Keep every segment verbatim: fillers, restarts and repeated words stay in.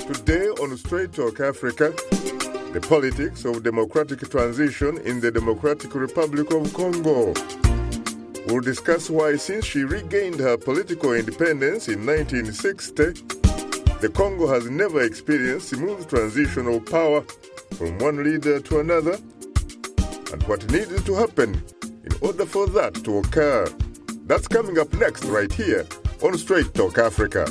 Today on Straight Talk Africa, the politics of democratic transition in the Democratic Republic of Congo. We'll discuss why since she regained her political independence in nineteen sixty, the Congo has never experienced smooth transition of power from one leader to another, and what needed to happen in order for that to occur. That's coming up next right here on Straight Talk Africa.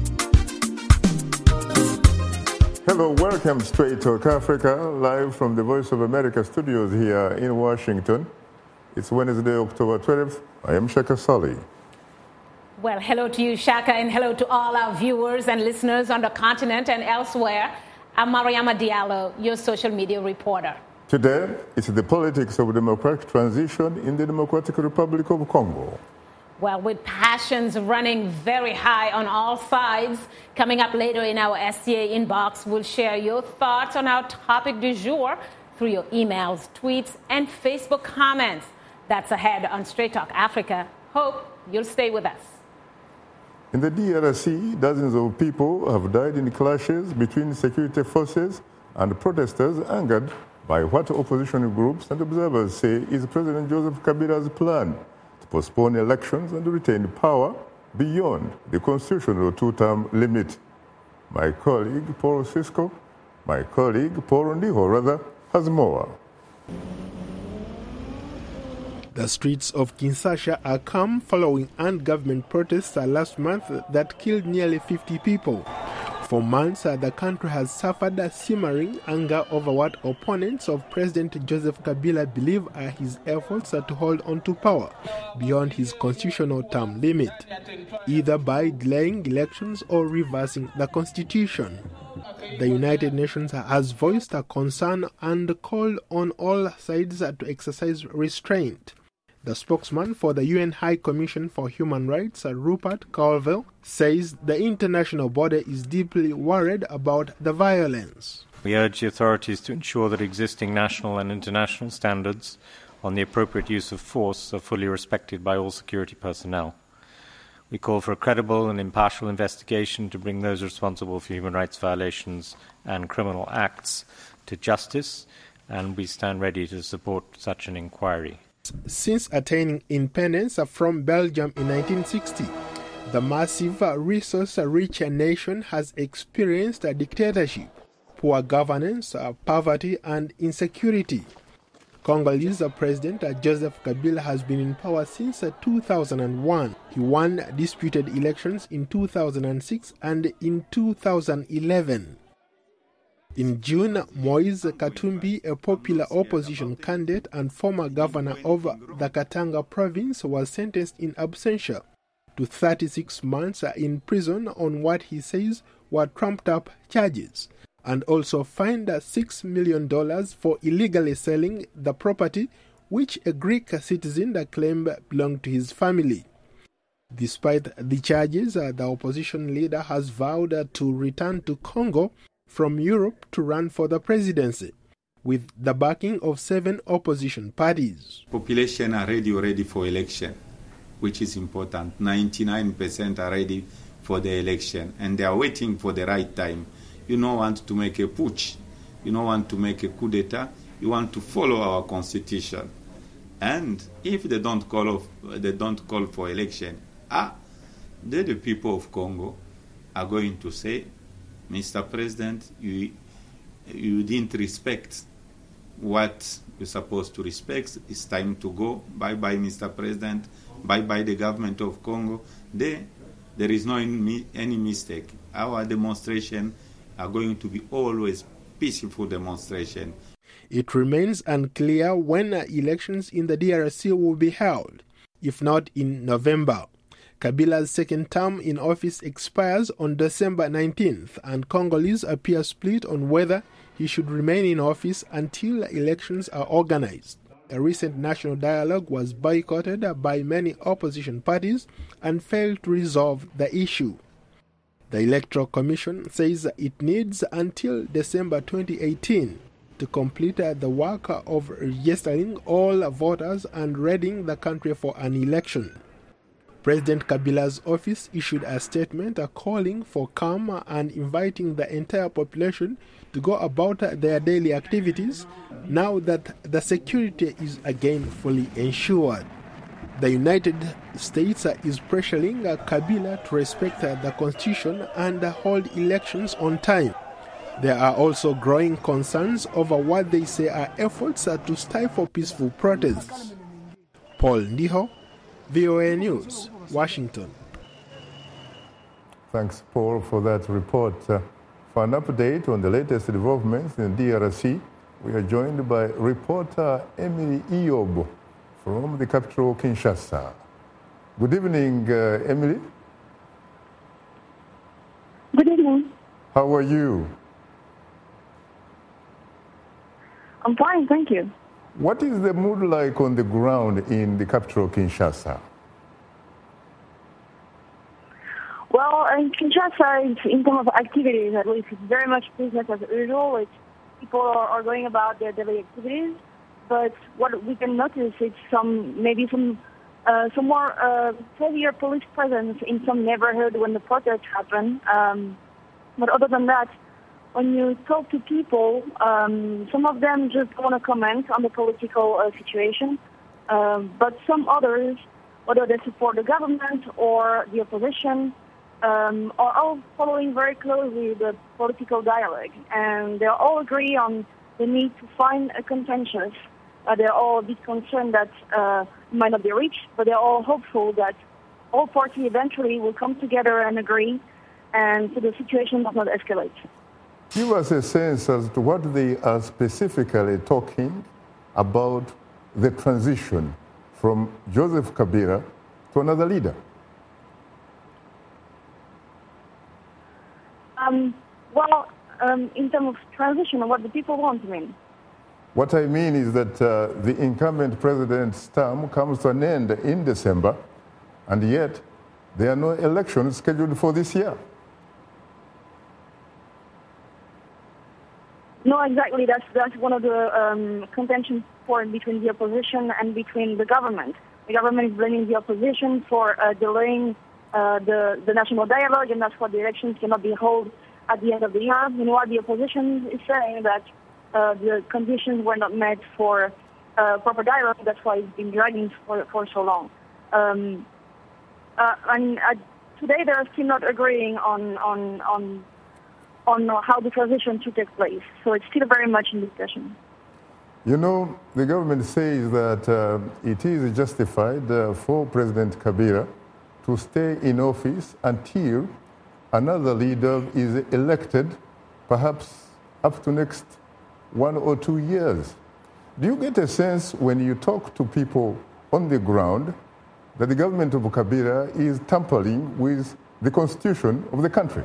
Hello, welcome to Straight Talk Africa, live from the Voice of America studios here in Washington. It's Wednesday, October twelfth. I am Shaka Sali. Well, hello to you, Shaka, and hello to all our viewers and listeners on the continent and elsewhere. I'm Mariama Diallo, your social media reporter. Today, it's the politics of democratic transition in the Democratic Republic of Congo. Well, with passions running very high on all sides, coming up later in our S T A inbox, we'll share your thoughts on our topic du jour through your emails, tweets, and Facebook comments. That's ahead on Straight Talk Africa. Hope you'll stay with us. In the D R C, dozens of people have died in clashes between security forces and protesters angered by what opposition groups and observers say is President Joseph Kabila's plan to postpone elections and retain power beyond the constitutional two-term limit. My colleague, Paul Cisco, my colleague, Paul Ndiho, rather, has more. The streets of Kinshasa are calm following anti-government protests last month that killed nearly fifty people. For months, the country has suffered a simmering anger over what opponents of President Joseph Kabila believe are his efforts to hold on to power beyond his constitutional term limit, either by delaying elections or reversing the constitution. The United Nations has voiced a concern and called on all sides to exercise restraint. The spokesman for the U N High Commission for Human Rights, Rupert Colville, says the international body is deeply worried about the violence. We urge the authorities to ensure that existing national and international standards on the appropriate use of force are fully respected by all security personnel. We call for a credible and impartial investigation to bring those responsible for human rights violations and criminal acts to justice, and we stand ready to support such an inquiry. Since attaining independence from Belgium in nineteen sixty, the massive, resource-rich nation has experienced a dictatorship, poor governance, poverty, and insecurity. Congolese President Joseph Kabila has been in power since two thousand one. He won disputed elections in two thousand six and in two thousand eleven. In June, Moise Katumbi, a popular opposition candidate and former governor of the Katanga province, was sentenced in absentia to thirty-six months in prison on what he says were trumped-up charges, and also fined six million dollars for illegally selling the property which a Greek citizen claimed belonged to his family. Despite the charges, the opposition leader has vowed to return to Congo from Europe to run for the presidency, with the backing of seven opposition parties. Population are ready already for election, which is important. ninety-nine percent are ready for the election, and they are waiting for the right time. You don't want to make a putsch. You don't want to make a coup d'etat. You want to follow our constitution. And if they don't call off, they don't call for election, ah, then the people of Congo are going to say, Mister President, you you didn't respect what you're supposed to respect. It's time to go. Bye-bye, Mister President. Bye-bye, the government of Congo. There, there is no any, any mistake. Our demonstration are going to be always peaceful demonstration. It remains unclear when elections in the D R C will be held, if not in November. Kabila's second term in office expires on December nineteenth, and Congolese appear split on whether he should remain in office until elections are organized. A recent national dialogue was boycotted by many opposition parties and failed to resolve the issue. The Electoral Commission says it needs until December twenty eighteen to complete the work of registering all voters and readying the country for an election. President Kabila's office issued a statement calling for calm and inviting the entire population to go about their daily activities now that the security is again fully ensured. The United States is pressuring Kabila to respect the constitution and hold elections on time. There are also growing concerns over what they say are efforts to stifle peaceful protests. Paul Ndiho, V O A News, Washington. Thanks, Paul, for that report. Uh, for an update on the latest developments in the D R C, we are joined by reporter Emily Iobo from the capital, Kinshasa. Good evening, uh, Emily. Good evening. How are you? I'm fine, thank you. What is the mood like on the ground in the capital, Kinshasa? Well, in Kinshasa, in terms of activities, at least, it's very much business as usual. It's, people are, are going about their daily activities. But what we can notice is some, maybe some, uh, some more uh, heavier police presence in some neighborhood when the protests happen. Um, but other than that, when you talk to people, um, some of them just want to comment on the political uh, situation. Um, but some others, whether they support the government or the opposition, um, are all following very closely the political dialogue. And they all agree on the need to find a consensus. Uh, they're all a bit concerned that uh, it might not be reached, but they're all hopeful that all parties eventually will come together and agree, and so the situation does not escalate. Give us a sense as to what they are specifically talking about the transition from Joseph Kabila to another leader. Um, well, um, in terms of transition, what the people want, I mean. What I mean is that uh, the incumbent president's term comes to an end in December, and yet there are no elections scheduled for this year. No, exactly. That's that's one of the um, contention points between the opposition and between the government. The government is blaming the opposition for uh, delaying uh, the the national dialogue, and that's why the elections cannot be held at the end of the year. Meanwhile, the opposition is saying that uh, the conditions were not met for uh, proper dialogue. That's why it's been dragging for for so long. Um, uh, and uh, today, they are still not agreeing on on on. on how the transition should take place. So it's still very much in discussion. You know, the government says that uh, it is justified uh, for President Kabila to stay in office until another leader is elected, perhaps up to next one or two years. Do you get a sense when you talk to people on the ground that the government of Kabila is tampering with the constitution of the country?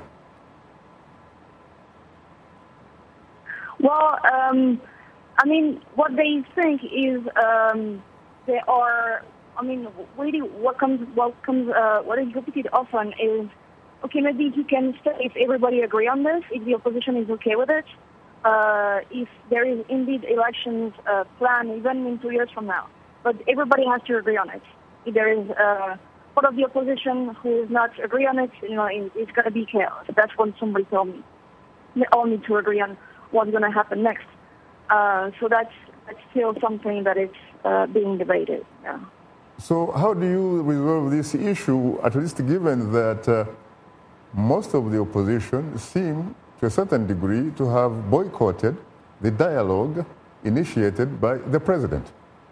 Well, um, I mean, what they think is um, they are. I mean, really, what comes, what comes, uh, what is repeated often is, okay, maybe he can stay if everybody agree on this, if the opposition is okay with it, uh, if there is indeed elections uh, planned even in two years from now. But everybody has to agree on it. If there is uh, part of the opposition who is not agree on it, you know, it, it's going to be chaos. That's what somebody told me. They all need to agree on what's going to happen next. Uh, so that's, that's still something that is uh, being debated. Yeah. So how do you resolve this issue, at least given that uh, most of the opposition seem, to a certain degree, to have boycotted the dialogue initiated by the president?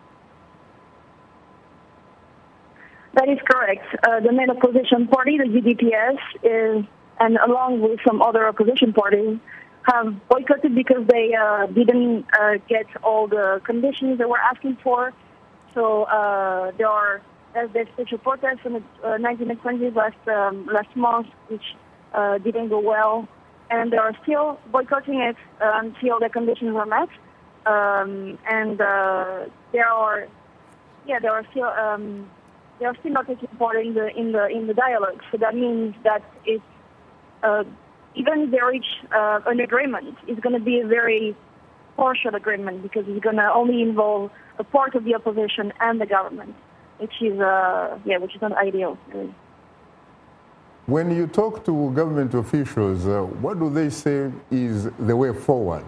That is correct. Uh, the main opposition party, the U D P S, is, and along with some other opposition parties, have boycotted because they uh, didn't uh, get all the conditions they were asking for. So uh, there are there's special protests in the uh, nineteen twenties last um, last month, which uh, didn't go well, and they are still boycotting it uh, until the conditions are met. Um, and uh, there are, yeah, there are still um, they are still not taking part in the in the in the dialogue. So that means that it's uh, even if they reach uh, an agreement, it's going to be a very partial agreement because it's going to only involve a part of the opposition and the government. which is uh, yeah, which is not ideal. Really. When you talk to government officials, uh, what do they say is the way forward?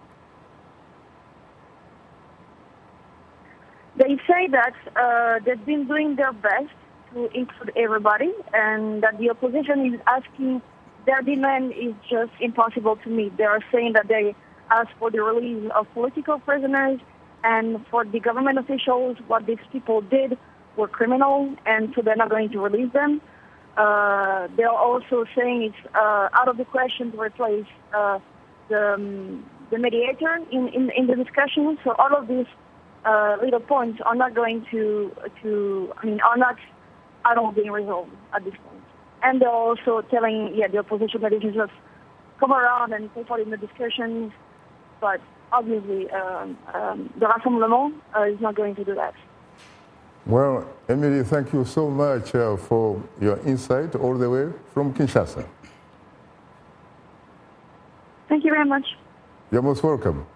They say that uh, they've been doing their best to include everybody, and that the opposition is asking, their demand is just impossible to meet. They are saying that they ask for the release of political prisoners, and for the government officials, what these people did were criminal, and so they're not going to release them. Uh, they're also saying it's uh, out of the question to replace uh, the, um, the mediator in, in, in the discussion. So all of these uh, little points are not going to, to, I mean, are not at all being resolved at this point. And they're also telling, yeah, the opposition that they can just come around and take part in the discussions, but obviously um, um, the Rassemblement uh, is not going to do that. Well, Emily, thank you so much uh, for your insight all the way from Kinshasa. Thank you very much. You're most welcome.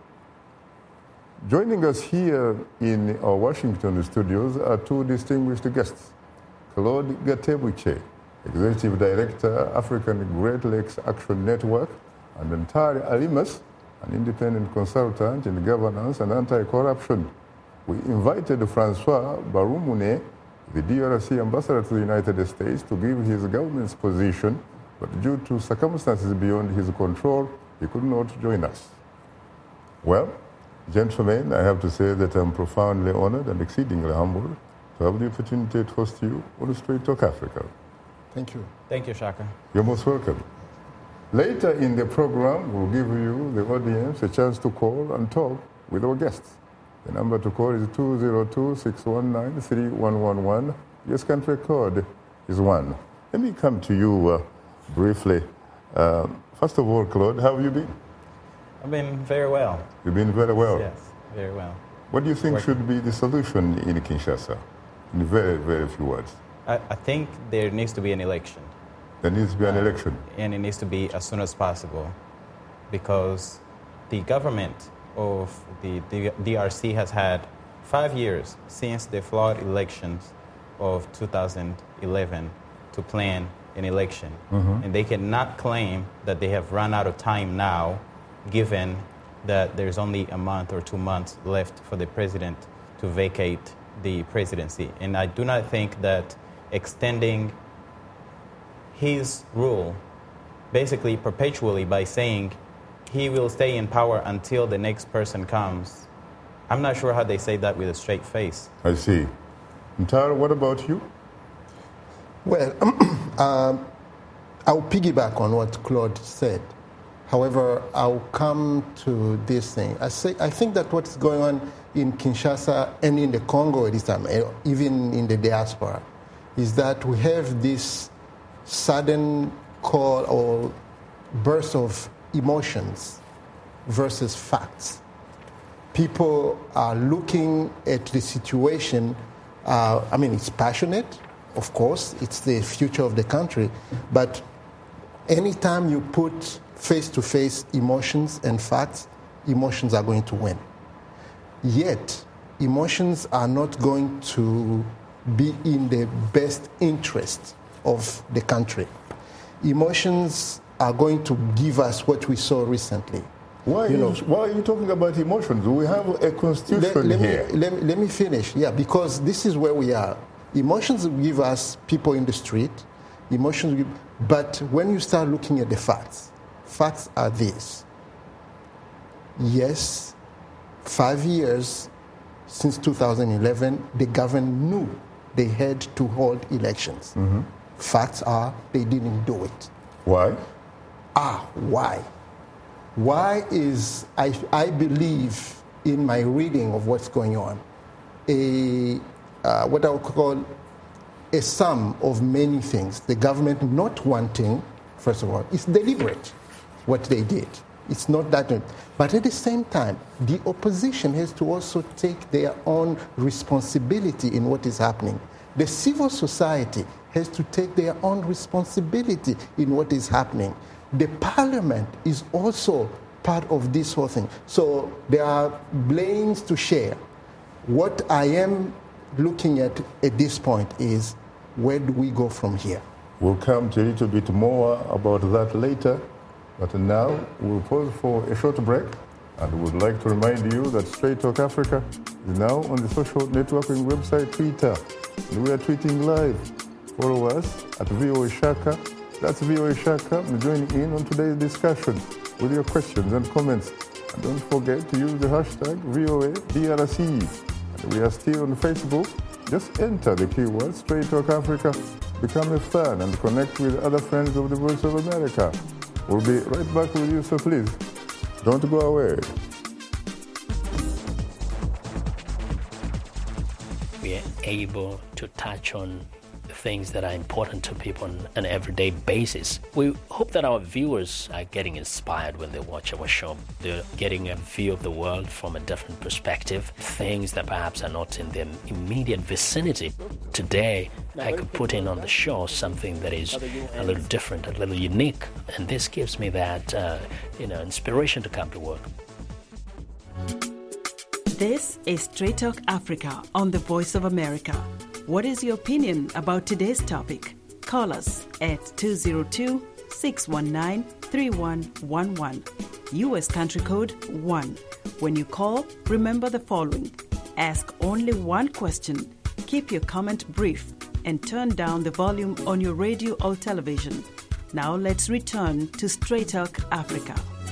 Joining us here in our Washington studios are two distinguished guests. Claude Gatebuche, Executive Director, African Great Lakes Action Network, and Ntare Alimas, an independent consultant in governance and anti-corruption. We invited Francois Barumune, the D R C ambassador to the United States, to give his government's position, but due to circumstances beyond his control, he could not join us. Well, gentlemen, I have to say that I'm profoundly honored and exceedingly humbled to have the opportunity to host you on Straight Talk Africa. Thank you. Thank you, Shaka. You're most welcome. Later in the program, we'll give you, the audience, a chance to call and talk with our guests. The number to call is two zero two, six one nine, three one one one. Yes, country code is one. Let me come to you uh, briefly. Uh, first of all, Claude, how have you been? I've been very well. You've been very well? Yes, very well. What do you think Working. should be the solution in Kinshasa? In very, very few words. I, I think there needs to be an election. There needs to be an Uh, election. And it needs to be as soon as possible, because the government of the D R C has had five years since the flawed elections of two thousand eleven to plan an election. Mm-hmm. And they cannot claim that they have run out of time now, given that there's only a month or two months left for the president to vacate the presidency. And I do not think that extending his rule basically perpetually by saying he will stay in power until the next person comes, I'm not sure how they say that with a straight face. I see. Ntare, what about you? Well, um, I'll piggyback on what Claude said. However, I'll come to this thing. I, say, I think that what's going on in Kinshasa and in the Congo at this time, even in the diaspora, is that we have this sudden call or burst of emotions versus facts. People are looking at the situation. Uh, I mean, it's passionate, of course. It's the future of the country. But anytime you put face-to-face emotions and facts, emotions are going to win. Yet, emotions are not going to be in the best interest of the country. Emotions are going to give us what we saw recently. Why, You you know- why are you talking about emotions? We have a constitution Let, let, here. me, let, me, let me finish. Yeah, because this is where we are. Emotions give us people in the street. Emotions give, but when you start looking at the facts, facts are these. Yes, five years since two thousand eleven, the government knew they had to hold elections. Facts are they didn't do it. Why? Ah, why? Why is, I, I believe in my reading of what's going on, a, uh, what I would call a sum of many things. The government not wanting, first of all, it's deliberate what they did. It's not that. But at the same time, the opposition has to also take their own responsibility in what is happening. The civil society has to take their own responsibility in what is happening. The parliament is also part of this whole thing. So there are blames to share. What I am looking at at this point is, where do we go from here? We'll come to a little bit more about that later, but now we'll pause for a short break, and would like to remind you that Straight Talk Africa is now on the social networking website Twitter, and we are tweeting live. Follow us at V O A Shaka. That's V O A Shaka, and join in on today's discussion with your questions and comments. And don't forget to use the hashtag V O A D R C. And we are still on Facebook. Just enter the keyword Straight Talk Africa, become a fan, and connect with other friends of the Voice of America. We'll be right back with you, so please don't go away. We are able to touch on things that are important to people on an everyday basis. We hope that our viewers are getting inspired when they watch our show. They're getting a view of the world from a different perspective, things that perhaps are not in their immediate vicinity. Today, I could put in on the show something that is a little different, a little unique, and this gives me that, uh, you know, inspiration to come to work. This is Straight Talk Africa on the Voice of America. What is your opinion about today's topic? Call us at two zero two, six one nine, three one one one. U S country code one. When you call, remember the following. Ask only one question. Keep your comment brief and turn down the volume on your radio or television. Now let's return to Straight Talk Africa.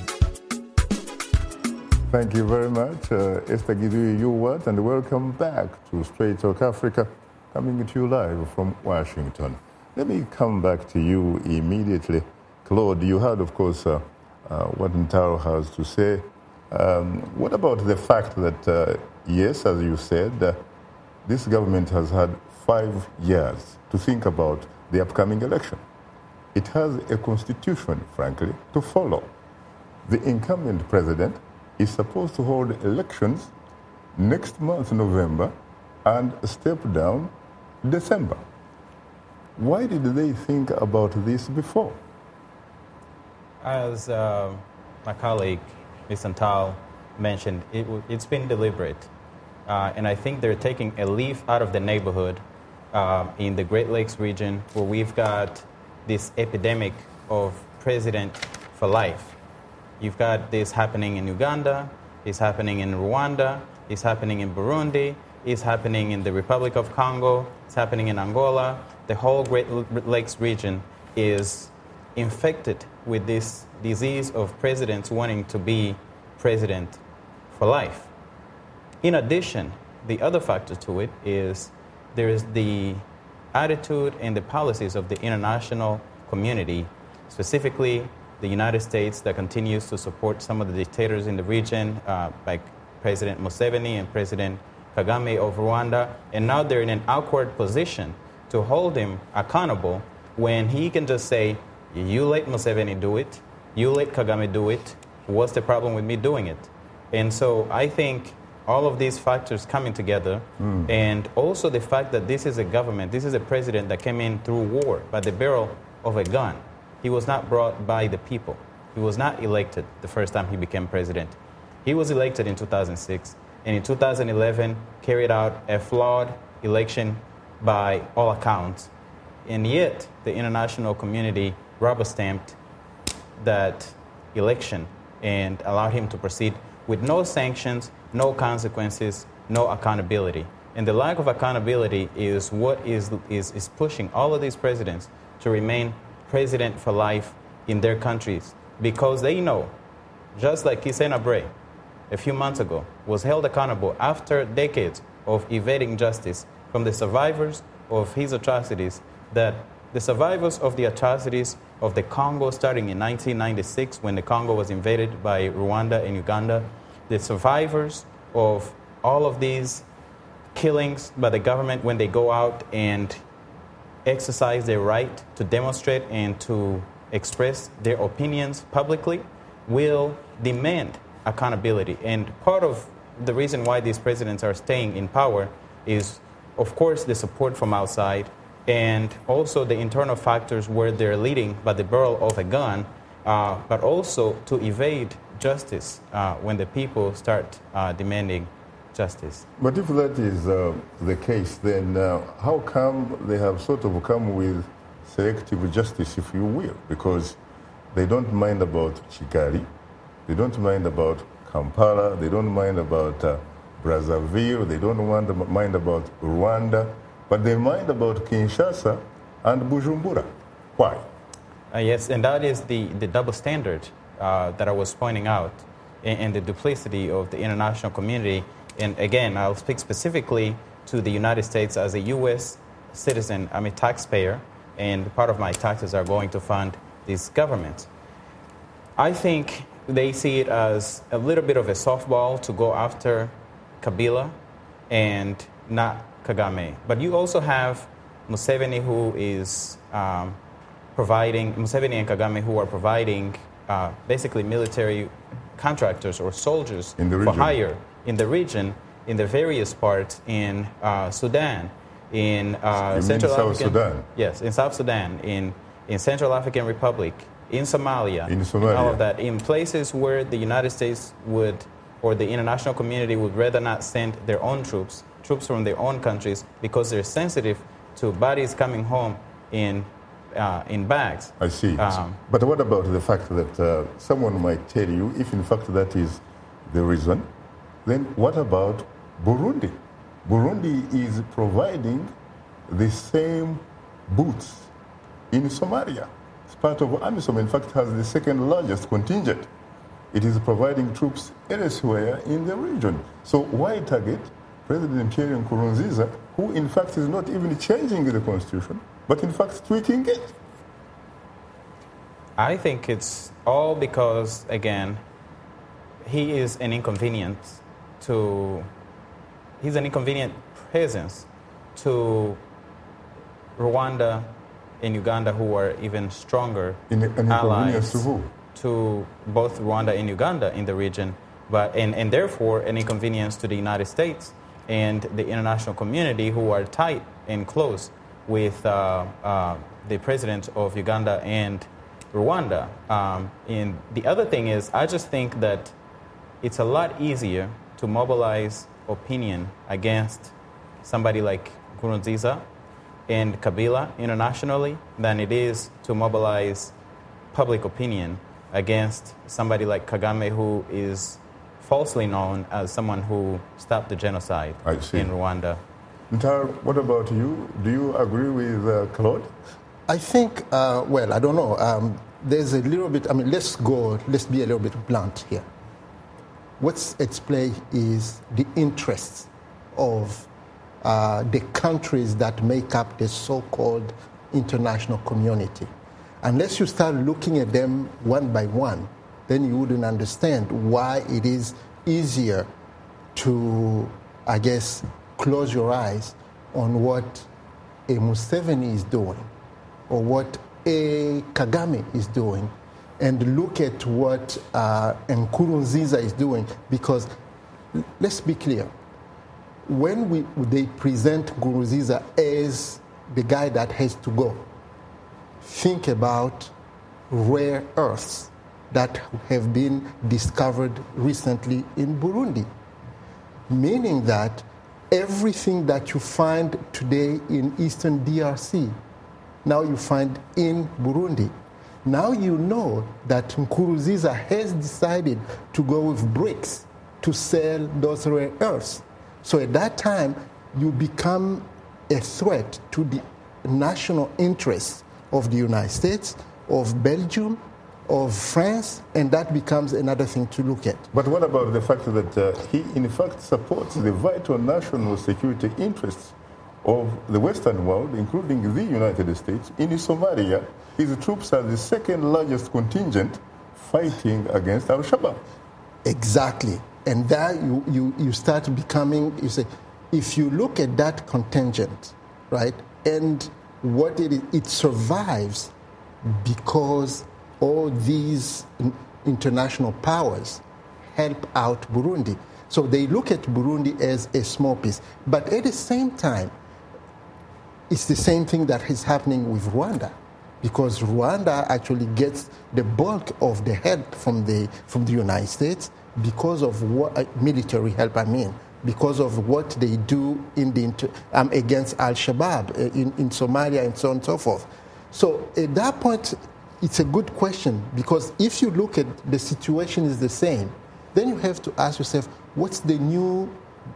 Thank you very much, uh, Esther Gidui-Ewart, and welcome back to Straight Talk Africa, coming to you live from Washington. Let me come back to you immediately. Claude, you heard, of course, uh, uh, what Ntaro has to say. Um, what about the fact that, uh, yes, as you said, uh, this government has had five years to think about the upcoming election? It has a constitution, frankly, to follow. The incumbent president is supposed to hold elections next month, November, and step down December. Why did they think about this before? As uh, my colleague, Miz Santal, mentioned, it w- it's been deliberate. Uh, and I think they're taking a leaf out of the neighborhood uh, in the Great Lakes region, where we've got this epidemic of president for life. You've got this happening in Uganda, it's happening in Rwanda, it's happening in Burundi, it's happening in the Republic of Congo, it's happening in Angola. The whole Great Lakes region is infected with this disease of presidents wanting to be president for life. In addition, the other factor to it is there is the attitude and the policies of the international community, specifically the United States, that continues to support some of the dictators in the region, uh, like President Museveni and President Kagame of Rwanda. And now they're in an awkward position to hold him accountable when he can just say, you let Museveni do it, you let Kagame do it, what's the problem with me doing it? And so I think all of these factors coming together, mm. and also the fact that this is a government, this is a president that came in through war by the barrel of a gun. He was not brought by the people. He was not elected the first time he became president. He was elected in two thousand six, and in two thousand eleven carried out a flawed election by all accounts. And yet the international community rubber-stamped that election and allowed him to proceed with no sanctions, no consequences, no accountability. And the lack of accountability is what is, is, is pushing all of these presidents to remain president for life in their countries, because they know, just like Kisena Bray a few months ago was held accountable after decades of evading justice from the survivors of his atrocities, that the survivors of the atrocities of the Congo starting in nineteen ninety-six when the Congo was invaded by Rwanda and Uganda, the survivors of all of these killings by the government when they go out and exercise their right to demonstrate and to express their opinions publicly, will demand accountability. And part of the reason why these presidents are staying in power is, of course, the support from outside, and also the internal factors where they're leading by the barrel of a gun, uh, but also to evade justice uh, when the people start uh, demanding justice. But if that is uh, the case, then uh, how come they have sort of come with selective justice, if you will? Because they don't mind about Kigali, they don't mind about Kampala, they don't mind about uh, Brazzaville, they don't want to mind about Rwanda, but they mind about Kinshasa and Bujumbura. Why? Uh, yes, and that is the, the double standard uh, that I was pointing out, and, and the duplicity of the international community. And again, I'll speak specifically to the United States as a U S citizen. I'm a taxpayer, and part of my taxes are going to fund this government. I think they see it as a little bit of a softball to go after Kabila and not Kagame. But you also have Museveni, who is um, providing, Museveni and Kagame, who are providing uh, basically military contractors or soldiers for hire in the region, in the various parts in uh, Sudan, in uh, Central South African, Sudan? Yes, in South Sudan, in, in Central African Republic, in Somalia, in Somalia, and all of that, in places where the United States would, or the international community would rather not send their own troops, troops from their own countries, because they're sensitive to bodies coming home in uh, in bags. I see. Um, but what about the fact that uh, someone might tell you, if in fact that is the reason, then what about Burundi? Burundi is providing the same boots in Somalia. It's part of AMISOM, in fact, has the second largest contingent. It is providing troops elsewhere in the region. So why target President Pierre Nkurunziza, who in fact is not even changing the constitution, but in fact tweaking it? I think it's all because, again, he is an inconvenience to, he's an inconvenient presence to Rwanda and Uganda, who are even stronger in, an allies to, who? to both Rwanda and Uganda in the region, but and, and therefore an inconvenience to the United States and the international community, who are tight and close with uh, uh, the president of Uganda and Rwanda. Um, and the other thing is, I just think that it's a lot easier to mobilize opinion against somebody like Nkurunziza and Kabila internationally than it is to mobilize public opinion against somebody like Kagame, who is falsely known as someone who stopped the genocide in Rwanda. Ntar, what about you? Do you agree with uh, Claude? I think, uh, well, I don't know. Um, there's a little bit, I mean, let's go, let's be a little bit blunt here. What's at play is the interests of uh, the countries that make up the so-called international community. Unless you start looking at them one by one, then you wouldn't understand why it is easier to, I guess, close your eyes on what a Museveni is doing or what a Kagame is doing and look at what uh, Nkurunziza is doing. Because let's be clear, when we, they present Nkurunziza as the guy that has to go, think about rare earths that have been discovered recently in Burundi, meaning that everything that you find today in Eastern D R C, now you find in Burundi. Now you know that Nkurunziza has decided to go with bricks to sell those rare earths. So at that time, you become a threat to the national interests of the United States, of Belgium, of France, and that becomes another thing to look at. But what about the fact that uh, he, in fact, supports the vital national security interests of the Western world, including the United States? In Somalia, his troops are the second largest contingent fighting against Al-Shabaab. Exactly. And there you, you, you start becoming, you say, if you look at that contingent, right, and what it is, it survives because all these international powers help out Burundi. So they look at Burundi as a small piece. But at the same time, it's the same thing that is happening with Rwanda, because Rwanda actually gets the bulk of the help from the, from the United States because of what, uh, military help, I mean, because of what they do in the inter- um, against Al-Shabaab in, in Somalia and so on and so forth. So at that point, it's a good question, because if you look at the situation is the same, then you have to ask yourself, what's the new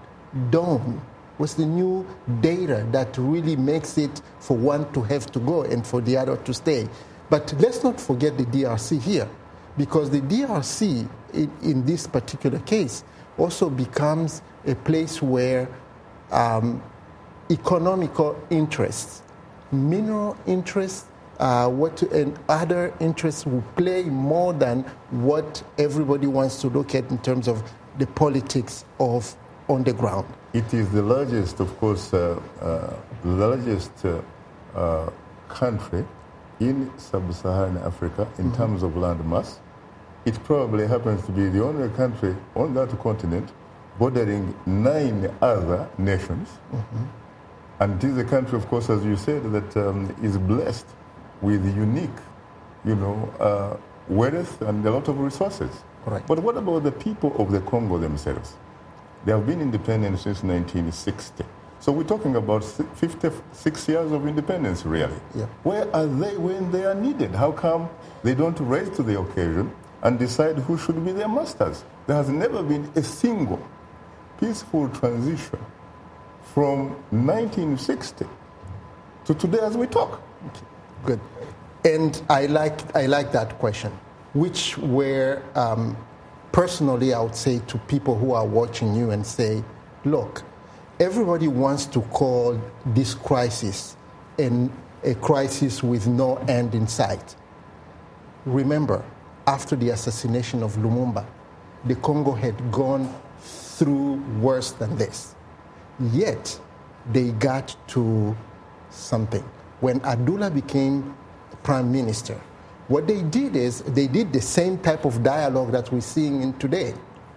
dawn? What's the new data that really makes it for one to have to go and for the other to stay? But let's not forget the D R C here, because the D R C, in, in this particular case, also becomes a place where um, economical interests, mineral interests, uh, what and other interests will play more than what everybody wants to look at in terms of the politics of on the ground. It is the largest, of course, uh, uh, the largest uh, uh, country in sub-Saharan Africa in mm-hmm. terms of land mass. It probably happens to be the only country on that continent bordering nine other nations. Mm-hmm. And it is a country, of course, as you said, that um, is blessed with unique, you know, uh, wealth and a lot of resources. Right. But what about the people of the Congo themselves? They have been independent since nineteen sixty. So we're talking about fifty-six years of independence, really. Yeah. Where are they when they are needed? How come they don't rise to the occasion and decide who should be their masters? There has never been a single peaceful transition from nineteen sixty to today as we talk. Okay. Good. And I like, I like that question, which were, um, personally, I would say to people who are watching you and say, look, everybody wants to call this crisis an, a crisis with no end in sight. Remember, after the assassination of Lumumba, the Congo had gone through worse than this. Yet, they got to something. When Abdullah became prime minister, what they did is they did the same type of dialogue that we're seeing in today.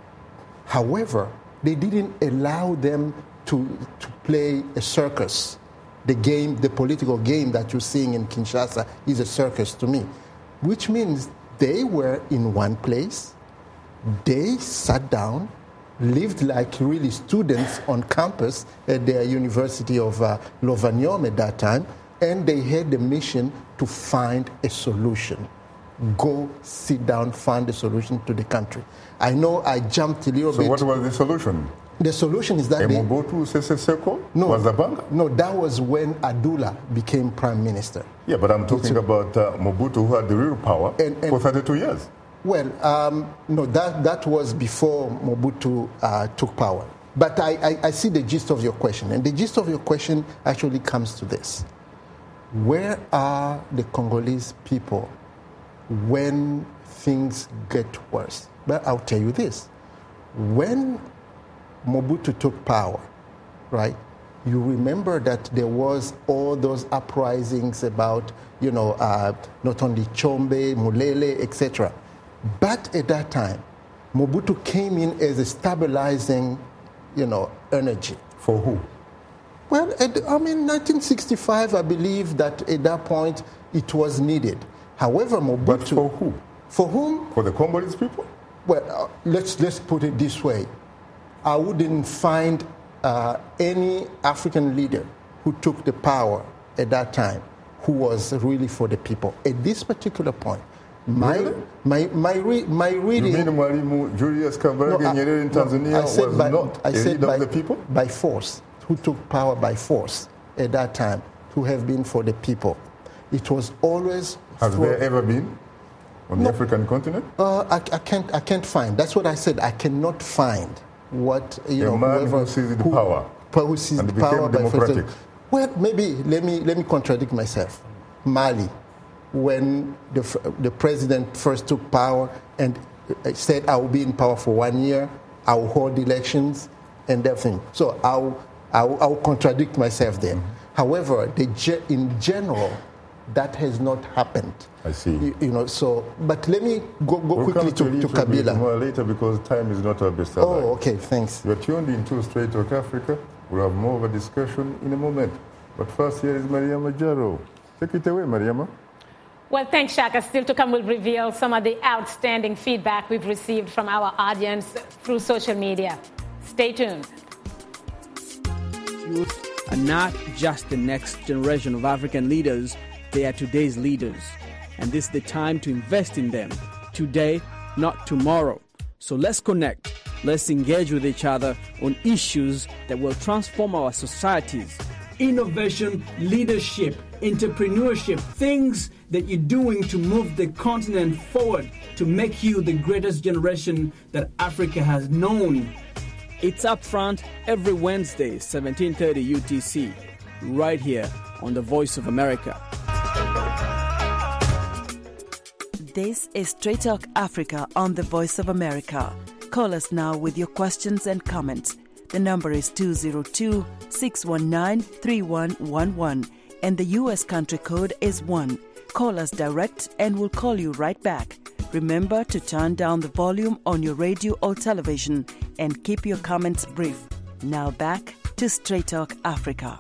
However, they didn't allow them to, to play a circus. The game, the political game that you're seeing in Kinshasa is a circus to me, which means they were in one place, they sat down, lived like really students on campus at the University of uh, Lovanium at that time, and they had the mission to find a solution. Go sit down, find a solution to the country. I know I jumped a little so bit. So what was the solution? The solution is that... Mobutu Sese Seko no, was the bank? No, that was when Abdullah became prime minister. Yeah, but I'm talking about uh, Mobutu, who had the real power and, and, for thirty-two years. Well, um, no, that, that was before Mobutu uh, took power. But I, I, I see the gist of your question. And the gist of your question actually comes to this. Where are the Congolese people when things get worse? But I'll tell you this. When Mobutu took power, right, you remember that there was all those uprisings about, you know, uh, not only Chombe, Mulele, et cetera. But at that time, Mobutu came in as a stabilizing, you know, energy. For who? Well, at, I mean, nineteen sixty-five, I believe that at that point it was needed. However, Mobutu... But for who? For whom? For the Congolese people? Well, uh, let's, let's put it this way. I wouldn't find uh, any African leader who took the power at that time who was really for the people. At this particular point, my really? my my, re, my reading... You mean Mwalimu Julius Kambarage no, Nyerere in Tanzania no, I said was by, not I a said leader by, of the people? By force. Who took power by force at that time, who have been for the people. It was always... Has for, there ever been on no, the African continent? Uh, I, I can't. I can't find. That's what I said. I cannot find what you a know. man whoever, who seized the who, power, who seized and the became power democratic. By well, maybe let me let me contradict myself. Mali, when the the president first took power and said, "I will be in power for one year. I will hold elections and everything." So I'll I'll, I'll contradict myself there. Mm-hmm. However, the, in general, that has not happened. I see. You, you know, so, but let me go, go we'll quickly to, to, to Kabila. More later because time is not our best. Oh, okay, thanks. You're tuned into Straight Talk Africa. We'll have more of a discussion in a moment. But first, here is Mariama Jaro. Take it away, Mariama. Well, thanks, Shaka. Still to come, we'll reveal some of the outstanding feedback we've received from our audience through social media. Stay tuned. youth are not just the next generation of African leaders, they are today's leaders. And this is the time to invest in them, today, not tomorrow. So let's connect, let's engage with each other on issues that will transform our societies. Innovation, leadership, entrepreneurship, things that you're doing to move the continent forward, to make you the greatest generation that Africa has known. It's Upfront every Wednesday, seventeen thirty U T C, right here on The Voice of America. This is Straight Talk Africa on The Voice of America. Call us now with your questions and comments. The number is two zero two, six one nine, three one one one, and the U S country code is one. Call us direct and we'll call you right back. Remember to turn down the volume on your radio or television and keep your comments brief. Now back to Straight Talk Africa.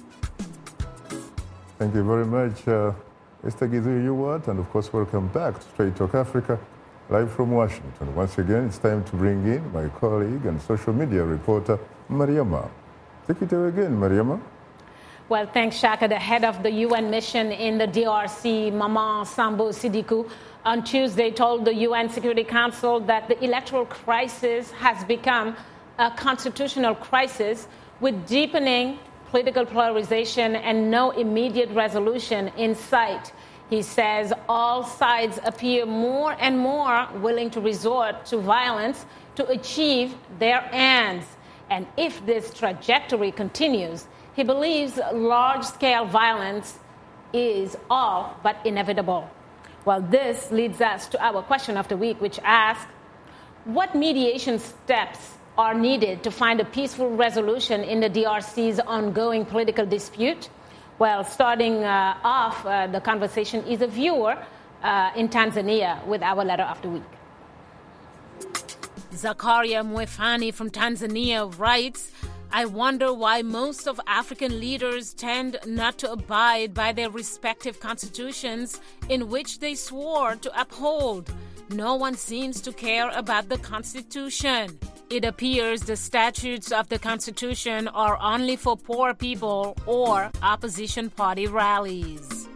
Thank you very much, uh, Mister Gizu Yuwat, and of course welcome back to Straight Talk Africa, live from Washington. Once again, it's time to bring in my colleague and social media reporter, Mariama. Take it away again, Mariama. Well, thanks, Shaka. The head of the U N mission in the D R C, Maman Sambo Sidikou, on Tuesday told the U N Security Council that the electoral crisis has become a constitutional crisis with deepening political polarization and no immediate resolution in sight. He says all sides appear more and more willing to resort to violence to achieve their ends. And if this trajectory continues, he believes large-scale violence is all but inevitable. Well, this leads us to our question of the week, which asks, what mediation steps are needed to find a peaceful resolution in the D R C's ongoing political dispute? Well, starting uh, off uh, the conversation is a viewer uh, in Tanzania with our letter of the week. Zakaria Mwefani from Tanzania writes, I wonder why most of African leaders tend not to abide by their respective constitutions in which they swore to uphold. No one seems to care about the Constitution. It appears the statutes of the Constitution are only for poor people or opposition party rallies.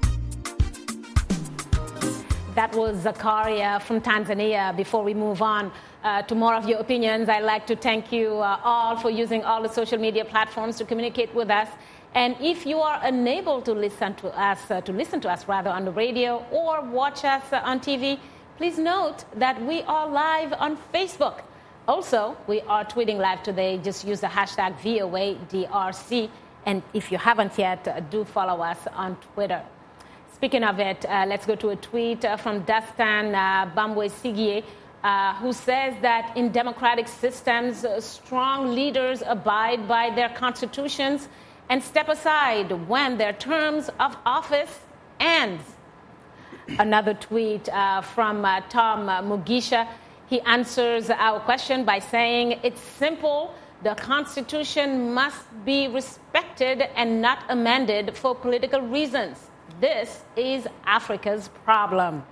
That was Zakaria from Tanzania. Before we move on uh, to more of your opinions, I'd like to thank you uh, all for using all the social media platforms to communicate with us. And if you are unable to listen to us, uh, to listen to us rather on the radio or watch us uh, on T V, please note that we are live on Facebook. Also, we are tweeting live today. Just use the hashtag V O A D R C. And if you haven't yet, uh, do follow us on Twitter. Speaking of it, uh, let's go to a tweet uh, from Dastan uh, Bambwe Sigie, uh, who says that in democratic systems, uh, strong leaders abide by their constitutions and step aside when their terms of office ends. Another tweet uh, from uh, Tom uh, Mugisha. He answers our question by saying, it's simple. The Constitution must be respected and not amended for political reasons. This is Africa's problem.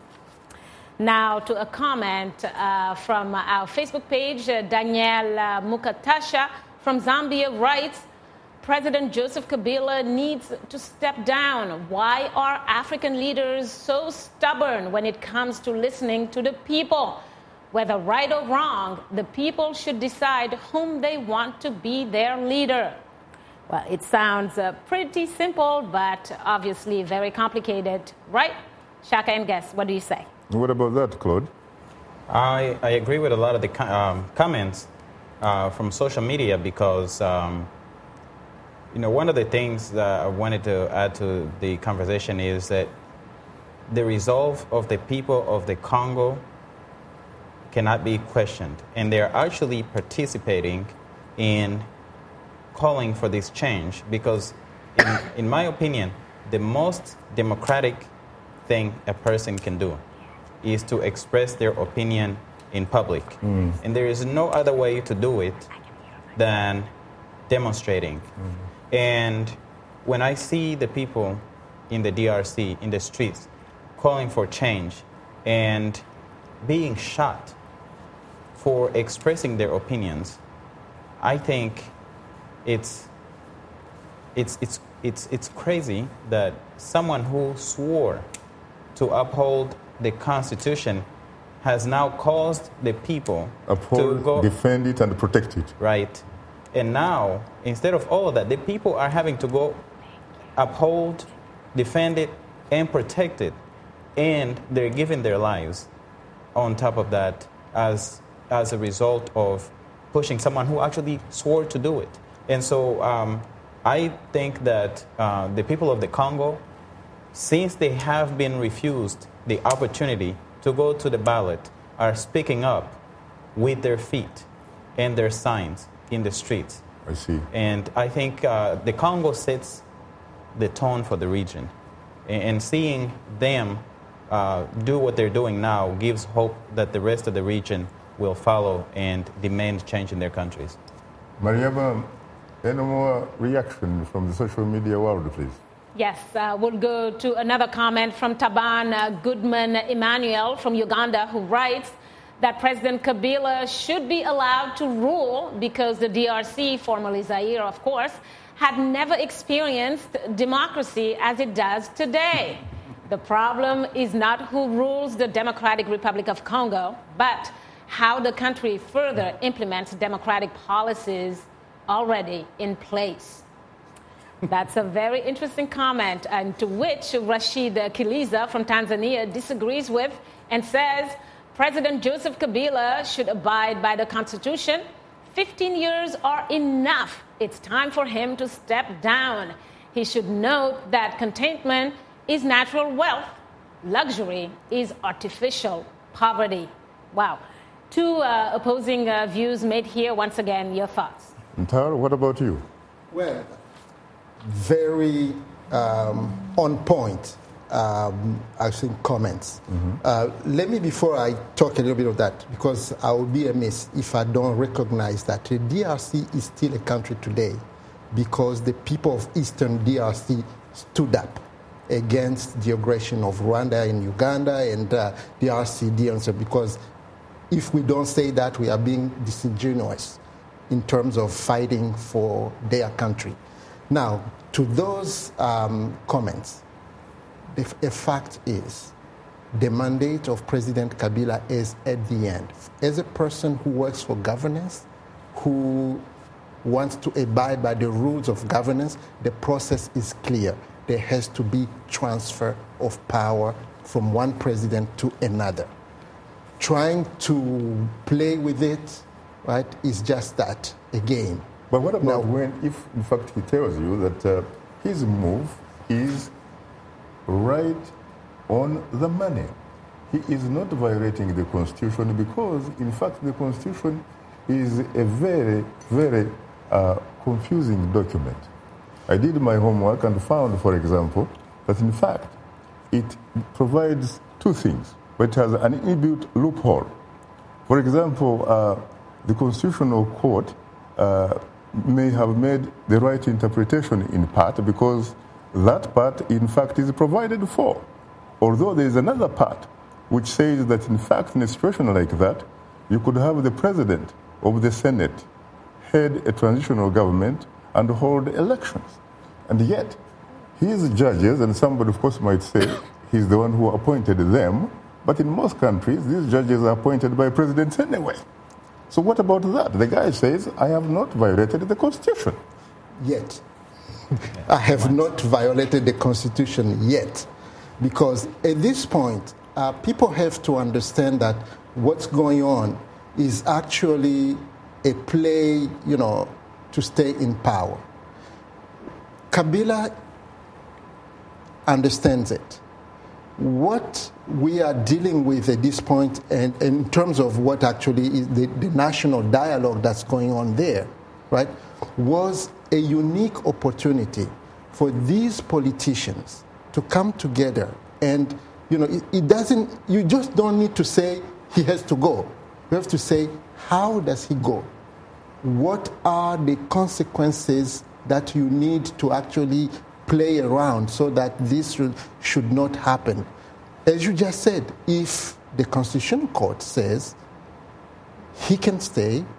Now to a comment uh, from our Facebook page. Uh, Daniel uh, Mukatasha from Zambia writes, President Joseph Kabila needs to step down. Why are African leaders so stubborn when it comes to listening to the people? Whether right or wrong, the people should decide whom they want to be their leader. Well, it sounds uh, pretty simple, but obviously very complicated, right? Shaka and Guess, what do you say? What about that, Claude? I, I agree with a lot of the co- um, comments uh, from social media because, um, you know, one of the things that I wanted to add to the conversation is that the resolve of the people of the Congo cannot be questioned. And they're actually participating in calling for this change because, in, in my opinion, the most democratic thing a person can do is to express their opinion in public. Mm. And there is no other way to do it than demonstrating. Mm. And when I see the people in the D R C, in the streets, calling for change and being shot for expressing their opinions, I think it's it's, it's, it's, it's crazy that someone who swore to uphold the Constitution has now caused the people uphold, to go... defend it, and protect it. Right. And now, instead of all of that, the people are having to go uphold, defend it, and protect it. And they're giving their lives on top of that as, as a result of pushing someone who actually swore to do it. And so um, I think that uh, the people of the Congo, since they have been refused the opportunity to go to the ballot, are speaking up with their feet and their signs in the streets. I see. And I think uh, the Congo sets the tone for the region. And, and seeing them uh, do what they're doing now gives hope that the rest of the region will follow and demand change in their countries. Mariama, any more reaction from the social media world, please? Yes, uh, we'll go to another comment from Taban uh, Goodman Emmanuel from Uganda, who writes that President Kabila should be allowed to rule because the D R C, formerly Zaire, of course, had never experienced democracy as it does today. The problem is not who rules the Democratic Republic of Congo, but how the country further implements democratic policies already in place. That's a very interesting comment, and to which Rashid Kiliza from Tanzania disagrees with and says President Joseph Kabila should abide by the Constitution. fifteen years are enough. It's time for him to step down. He should note that contentment is natural wealth. Luxury is artificial poverty. Wow. Two uh, opposing uh, views made here. Once again, your thoughts. Ntaro, what about you? Well, very um, on point, um, I think, comments. Mm-hmm. Uh, let me, before I talk a little bit of that, because I will be amiss if I don't recognize that the D R C is still a country today because the people of Eastern D R C stood up against the aggression of Rwanda and Uganda and uh, D R C, D R C, because if we don't say that, we are being disingenuous in terms of fighting for their country. Now, to those um, comments, the f- a fact is the mandate of President Kabila is at the end. As a person who works for governance, who wants to abide by the rules of governance, the process is clear. There has to be transfer of power from one president to another. Trying to play with it, right, is just that, a game. But what about now, when, if in fact he tells you that uh, his move is right on the money? He is not violating the Constitution because, in fact, the Constitution is a very, very uh, confusing document. I did my homework and found, for example, that in fact it provides two things, but it has an inbuilt loophole. For example, uh, the Constitutional Court uh, may have made the right interpretation in part because that part, in fact, is provided for. Although there is another part which says that, in fact, in a situation like that, you could have the president of the Senate head a transitional government and hold elections. And yet, his judges, and somebody, of course, might say he's the one who appointed them, but in most countries, these judges are appointed by presidents anyway. So what about that? The guy says, I have not violated the Constitution. Yet. I have not violated the Constitution yet. Because at this point, uh, people have to understand that what's going on is actually a play, you know, to stay in power. Kabila understands it. What we are dealing with at this point, and, and in terms of what actually is the, the national dialogue that's going on there, right, was a unique opportunity for these politicians to come together. And, you know, it, it doesn't, you just don't need to say he has to go. You have to say, how does he go? What are the consequences that you need to actually play around so that this should, should not happen? As you just said, if the Constitutional Court says he can stay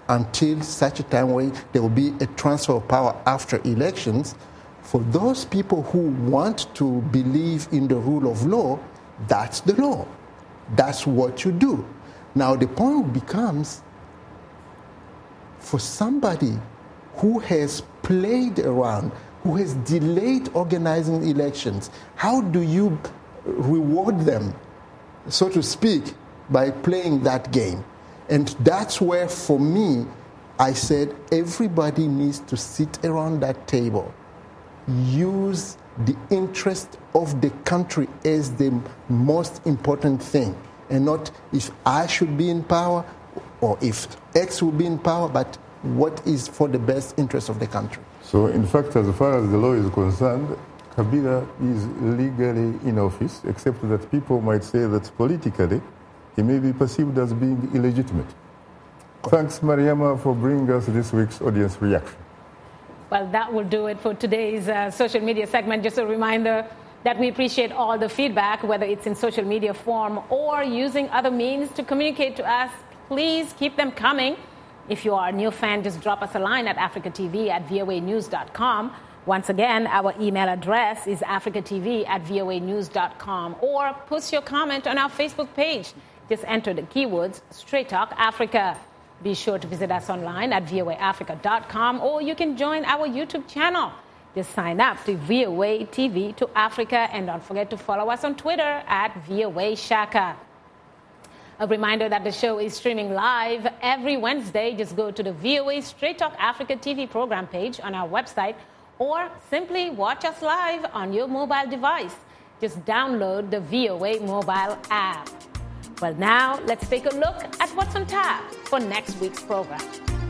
until such a time where there will be a transfer of power after elections. For those people who want to believe in the rule of law, that's the law. That's what you do. Now the point becomes, for somebody who has played around, who has delayed organizing elections, how do you reward them, so to speak, by playing that game? And that's where, for me, I said everybody needs to sit around that table, use the interest of the country as the most important thing, and not if I should be in power or if X will be in power, but what is for the best interest of the country. So, in fact, as far as the law is concerned, Kabila is legally in office, except that people might say that politically he may be perceived as being illegitimate. Thanks, Mariama, for bringing us this week's audience reaction. Well, that will do it for today's uh, social media segment. Just a reminder that we appreciate all the feedback, whether it's in social media form or using other means to communicate to us. Please keep them coming. If you are a new fan, just drop us a line at africatv at voa news dot com. Once again, our email address is africatv at voa news dot com, or post your comment on our Facebook page. Just enter the keywords Straight Talk Africa. Be sure to visit us online at voa africa dot com, or you can join our YouTube channel. Just sign up to V O A T V to Africa, and don't forget to follow us on Twitter at V O A Shaka. A reminder that the show is streaming live every Wednesday. Just go to the V O A Straight Talk Africa T V program page on our website, or simply watch us live on your mobile device. Just download the V O A mobile app. Well, now let's take a look at what's on tap for next week's program.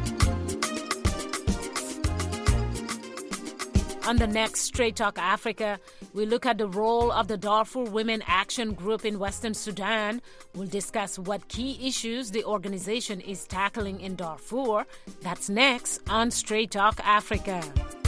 On the next Straight Talk Africa, we look at the role of the Darfur Women Action Group in Western Sudan. We'll discuss what key issues the organization is tackling in Darfur. That's next on Straight Talk Africa.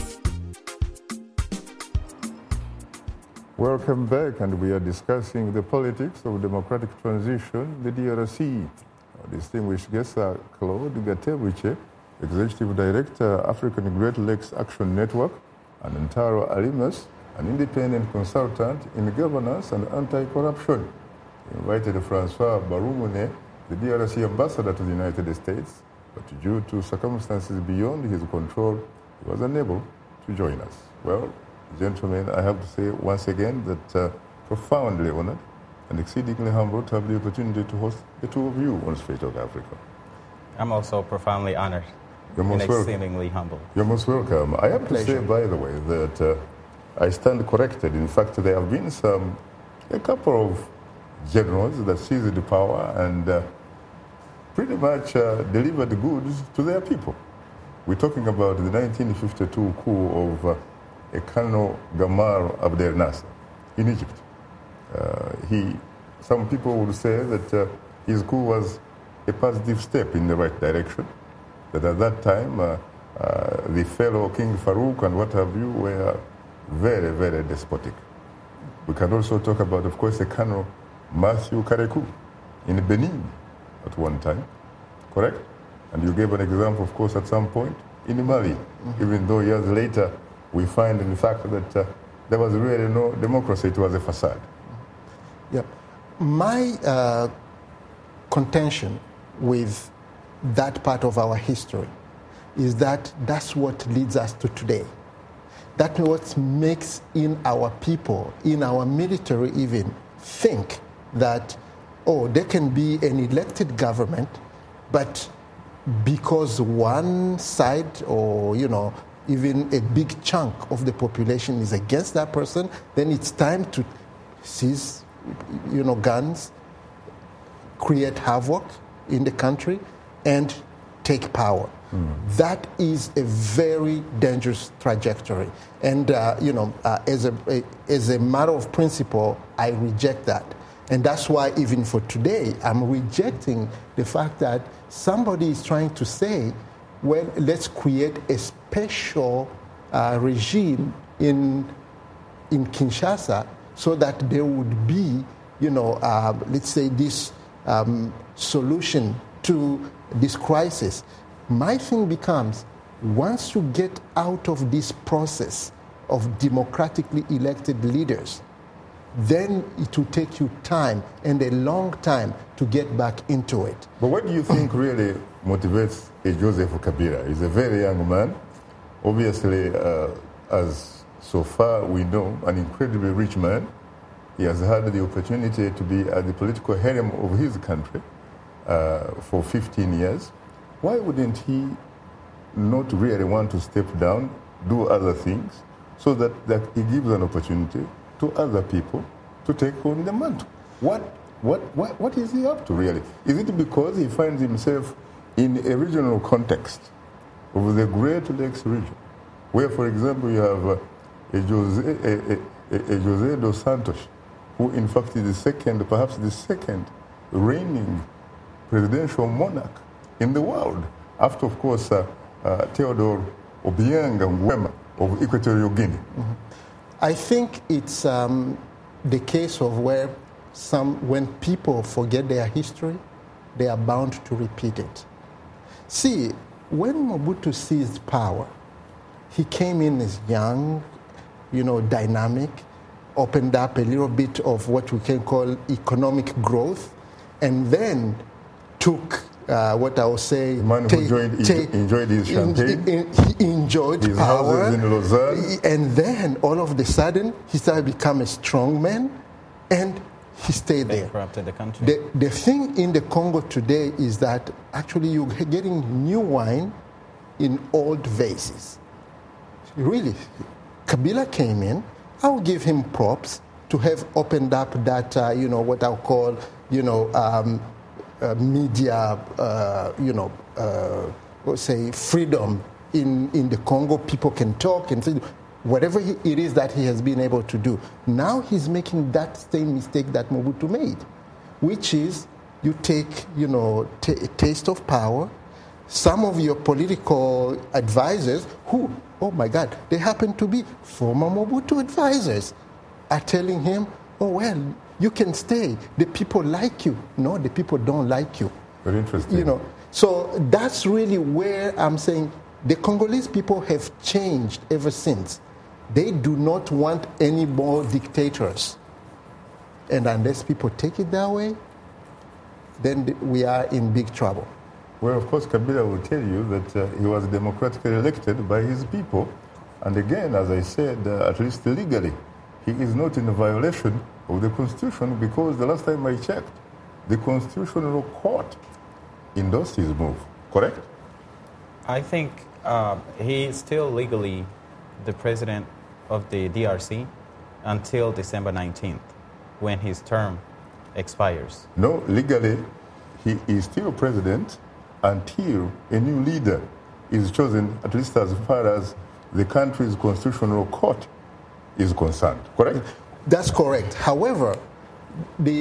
Welcome back, and we are discussing the politics of democratic transition, the D R C. Our distinguished guests are Claude Gatebuche, Executive Director, African Great Lakes Action Network, and Ntaro Alimas, an independent consultant in governance and anti-corruption. He invited Francois Barumune, the D R C ambassador to the United States, but due to circumstances beyond his control, he was unable to join us. Well, gentlemen, I have to say once again that uh, profoundly honored and exceedingly humbled to have the opportunity to host the two of you on Straight Talk Africa. I'm also profoundly honored You're most and welcome. exceedingly humbled. You're most welcome. I have Pleasure. to say, by the way, that uh, I stand corrected. In fact, there have been some, a couple of generals that seized the power and uh, pretty much uh, delivered the goods to their people. We're talking about the nineteen fifty-two coup of uh, a Colonel Gamal Abdel Nasser in Egypt. Uh, he, some people would say that uh, his coup was a positive step in the right direction, that at that time uh, uh, the fellow King Farouk and what have you were very, very despotic. We can also talk about, of course, the Colonel Matthew Karekou in Benin at one time, correct? And you gave an example, of course, at some point in Mali, mm-hmm. even though years later we find, in fact, that uh, there was really no democracy, it was a facade. Yeah. My uh, contention with that part of our history is that that's what leads us to today. That's what makes in our people, in our military even, think that, oh, there can be an elected government, but because one side or, you know, even a big chunk of the population is against that person, then it's time to seize, you know, guns, create havoc in the country, and take power. Mm. That is a very dangerous trajectory. And, uh, you know, uh, as, a, a, as a matter of principle, I reject that. And that's why even for today, I'm rejecting the fact that somebody is trying to say, well, let's create a special uh, regime in, in Kinshasa so that there would be, you know, uh, let's say this um, solution to this crisis. My thing becomes, once you get out of this process of democratically elected leaders, then it will take you time and a long time to get back into it. But what do you think really motivates a Joseph Kabila? He's a very young man, obviously, uh, as so far we know, an incredibly rich man. He has had the opportunity to be at the political helm of his country uh, for fifteen years. Why wouldn't he not really want to step down, do other things, so that, that he gives an opportunity to other people to take on the mantle? What, what, what, what is he up to, really? Is it because he finds himself in a regional context of the Great Lakes region, where, for example, you have uh, a, Jose, a, a, a Jose dos Santos, who in fact is the second, perhaps the second reigning presidential monarch in the world, after, of course, uh, uh, Theodore Obiang Nguema of Equatorial Guinea. Mm-hmm. I think it's um, the case of where some, when people forget their history, they are bound to repeat it. See, when Mobutu seized power, he came in as young, you know, dynamic, opened up a little bit of what we can call economic growth, and then took uh, what I would say... The man who ta- enjoyed, ta- enjoyed his champagne. In, in, he enjoyed his power. houses in Lausanne. And then, all of a sudden, he started to become a strong man, and he stayed They there. corrupted the country. The, the thing in the Congo today is that actually you're getting new wine in old vases. Really, Kabila came in. I'll give him props to have opened up that, uh, you know, what I'll call, you know, um, uh, media, uh, you know, uh, let's say freedom in, in the Congo. People can talk and say whatever he, it is that he has been able to do. Now he's making that same mistake that Mobutu made, which is you take, you know, t- a taste of power. Some of your political advisors who, oh my God, they happen to be former Mobutu advisors, are telling him, oh, well, you can stay. The people like you. No, the people don't like you. Very interesting. You know, so that's really where I'm saying the Congolese people have changed ever since. They do not want any more dictators. And unless people take it that way, then we are in big trouble. Well, of course, Kabila will tell you that uh, he was democratically elected by his people. And again, as I said, uh, at least legally, he is not in violation of the Constitution, because the last time I checked, the Constitutional Court endorsed his move. Correct? I think uh, he is still legally the president of the D R C until December nineteenth, when his term expires. No, legally, he is still president until a new leader is chosen, at least as far as the country's constitutional court is concerned. Correct? That's correct. However, the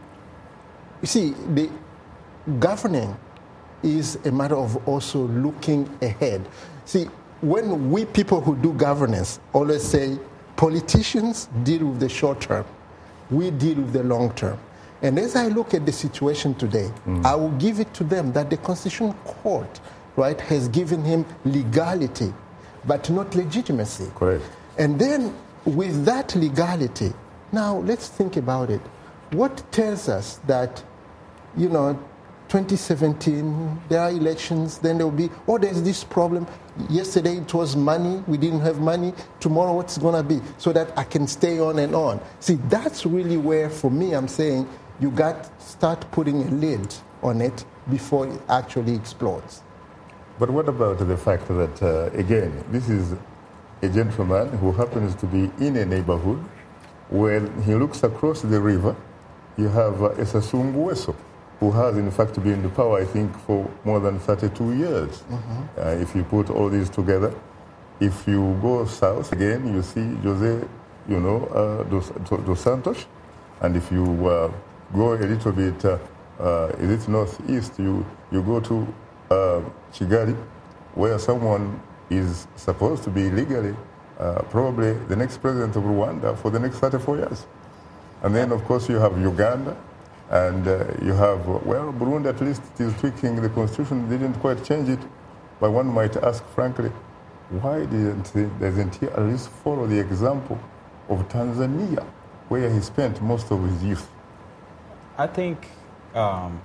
you see, the governing is a matter of also looking ahead. See, when we people who do governance always say politicians deal with the short term, we deal with the long term. And as I look at the situation today, mm. I will give it to them that the Constitutional Court, right, has given him legality, but not legitimacy. Correct. And then with that legality, now let's think about it. What tells us that, you know, twenty seventeen, there are elections, then there will be, oh, there's this problem. Yesterday it was money, we didn't have money. Tomorrow what's going to be? So that I can stay on and on. See, that's really where, for me, I'm saying you got to start putting a lid on it before it actually explodes. But what about the fact that, uh, again, this is a gentleman who happens to be in a neighborhood where he looks across the river. You have uh, Sassou Nguesso, who has in fact been in the power, I think, for more than thirty-two years. Mm-hmm. Uh, if you put all these together, if you go south again, you see Jose, you know, uh, dos, dos Santos, and if you uh, go a little bit, uh, uh, is it northeast, you, you go to uh, Kigali, where someone is supposed to be legally uh, probably the next president of Rwanda for the next thirty-four years. And then, of course, you have Uganda, and uh, you have, well, Burundi, at least it is tweaking the constitution, they didn't quite change it. But one might ask, frankly, why didn't he, doesn't he at least follow the example of Tanzania, where he spent most of his youth? I think um,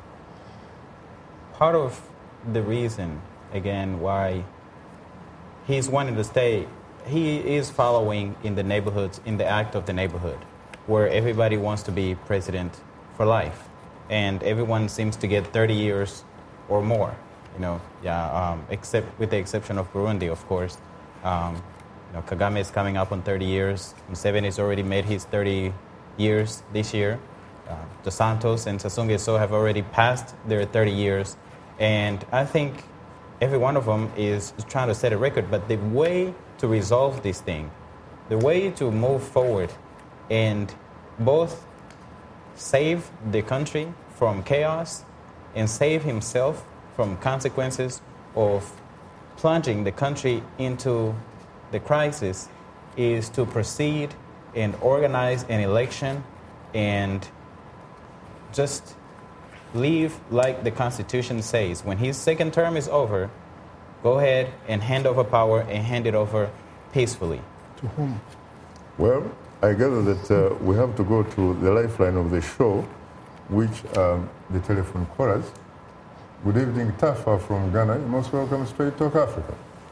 part of the reason, again, why he's wanting to stay, he is following in the neighborhoods, in the act of the neighborhood, where everybody wants to be president for life. And everyone seems to get thirty years or more, you know, yeah, um, except with the exception of Burundi, of course. Um, you know, Kagame is coming up on thirty years. Museveni has already made his thirty years this year. Uh, Dos Santos and Sassou Nguesso have already passed their thirty years. And I think every one of them is trying to set a record. But the way to resolve this thing, the way to move forward and both save the country from chaos and save himself from consequences of plunging the country into the crisis is to proceed and organize an election and just leave like the Constitution says. When his second term is over, go ahead and hand over power and hand it over peacefully. To whom? Well, I gather that uh, we have to go to the lifeline of the show, which um, the telephone callers. Good evening, Tafa from Ghana. You're most welcome to Straight Talk Africa.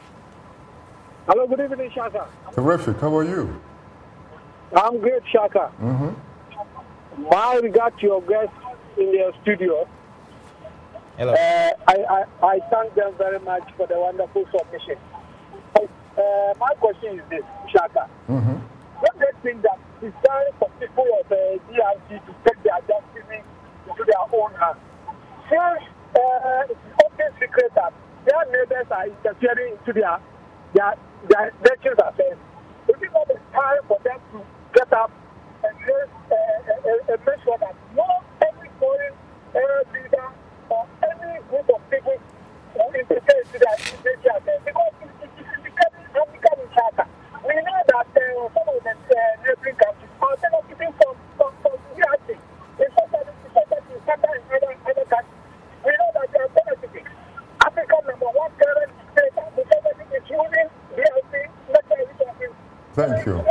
Hello, good evening, Shaka. Terrific. How are you? I'm great, Shaka. Mm-hmm. My regard to your guests in their studio. Hello. Uh, I, I, I thank them very much for the wonderful submission. Uh, my question is this, Shaka. Mm-hmm. Don't they think that it's time for people of the D R C to take their destiny into their own hands? Since uh, it's open secret that their neighbors are interfering into their their their nation's affairs, is it not time for them to get up and raise, uh, uh, uh, make sure that no any foreign uh, leader or any group of people will interfere into their nation's affairs? Because it's becoming African Shaka. We know that uh, some of the uh, neighboring countries are benefiting from from from D R C. Especially especially in other other countries. We know that they are benefiting. Africa number one parent state is including D R C, Thank you.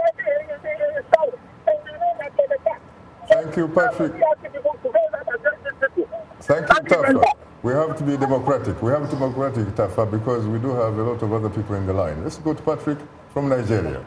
Thank you, Patrick. Thank you, Tafa. We have to be democratic. We have to be democratic, Tafa, because we do have a lot of other people in the line. Let's go to Patrick from Nigeria.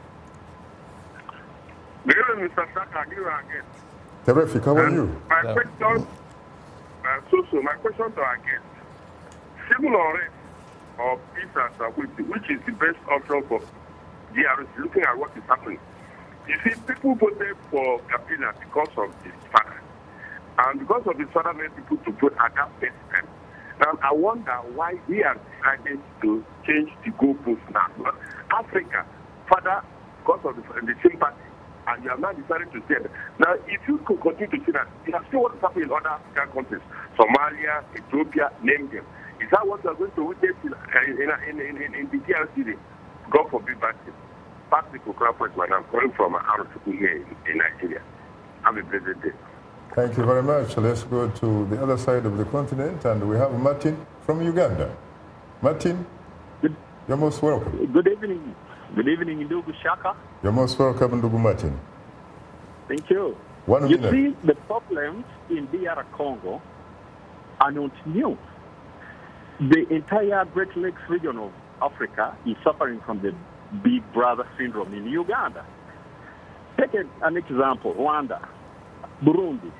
Good evening, Mister Saka. Good again. Terrific. How are and you? My no. question, uh, so, so my question to our guest, civil unrest or peace and stability, which is the best option for D R C, looking at what is happening. You see, people voted for Kabila because of his father. And because of his father made people to vote at that first time. Now, I wonder why we are decided to change the goalposts now. But Africa, father, because of the, the same party, and you have now decided to say that. Now, if you could continue to see that, you have seen what is happening in other African countries, Somalia, Ethiopia, name them. Is that what you are going to witness in, in, in, in, in the D R C? God forbid that. Patrick Okraford, when I'm calling from Arutuku here in, in Nigeria. Have a blessed day. Thank you very much. Let's go to the other side of the continent, and we have Martin from Uganda. Martin, good. You're most welcome. Good evening. Good evening, Ndugu Shaka. You're most welcome, Ndugu Martin. Thank you. One you minute. see, the problems in D R Congo are not new. The entire Great Lakes region of Africa is suffering from the Big Brother syndrome in Uganda. Take an example, Rwanda, Burundi,